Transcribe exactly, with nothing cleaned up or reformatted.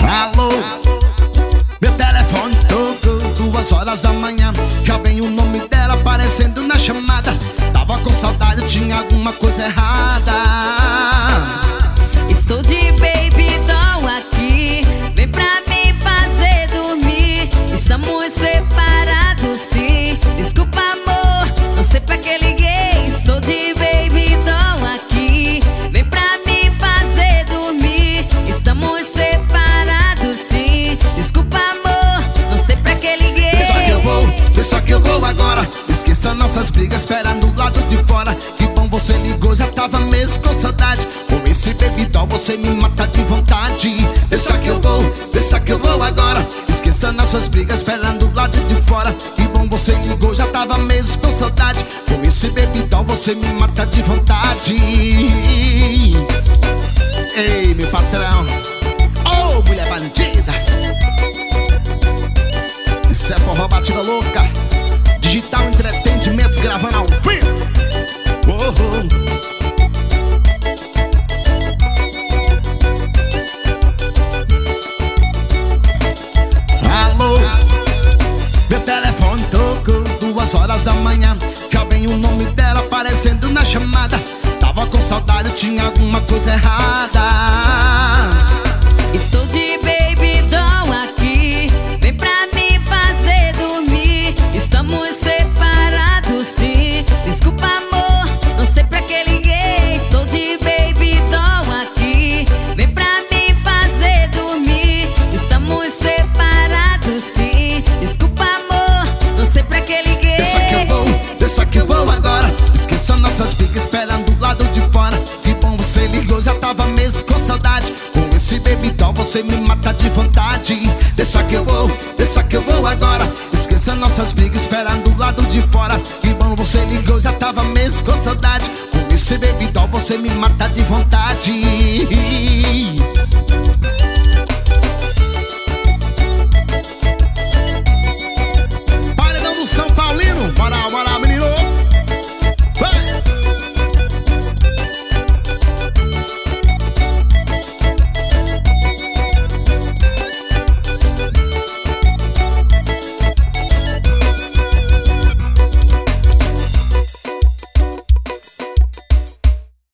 Alô, meu telefone tocou, duas horas da manhã. Já vem o nome dela aparecendo na chamada. Tava com saudade, tinha alguma coisa errada. Estou de baby doll aqui, vem pra me fazer dormir. Estamos separados sim, desculpa amor, não sei pra que liguei. Estou de baby doll aqui, vem pra me fazer dormir. Estamos separados sim, desculpa amor, não sei pra que liguei. Deixa que eu vou, deixa que eu vou agora. Esqueça nossas brigas, espera no lado de fora. Que bom você ligou, já tava mesmo com saudade. Com esse baby doll você me mata de vontade. Deixa que eu vou, deixa que eu vou agora. Esqueça nossas brigas, espera do lado de fora. Que bom você ligou, já tava mesmo com saudade. Com esse baby doll você me mata de vontade. Ei, meu patrão, oh, mulher bandida. Isso é forró batida louca. Digital Entretenimentos gravando ao vivo. Oh, oh. Alô, meu telefone tocou, duas horas da manhã. Já vem o nome dela aparecendo na chamada. Tava com saudade, tinha alguma coisa errada. Estou de baby doll aqui, vem pra me fazer dormir. Estamos separados sim, desculpa amor, não sei pra que liguei. Estou de baby doll aqui, vem pra me fazer dormir. Estamos separados sim, desculpa amor, não sei pra que liguei. Deixa que eu vou, deixa que eu vou agora. Esqueça nossas brigas, esperando do lado de fora. Que bom você ligou, já tava mesmo com saudade. Com esse baby doll você me mata de vontade. Deixa que eu vou, deixa que eu vou agora. Esqueça nossas brigas, esperando do lado de fora. Que bom você ligou, já tava mesmo com saudade. Com esse baby doll você me mata de vontade.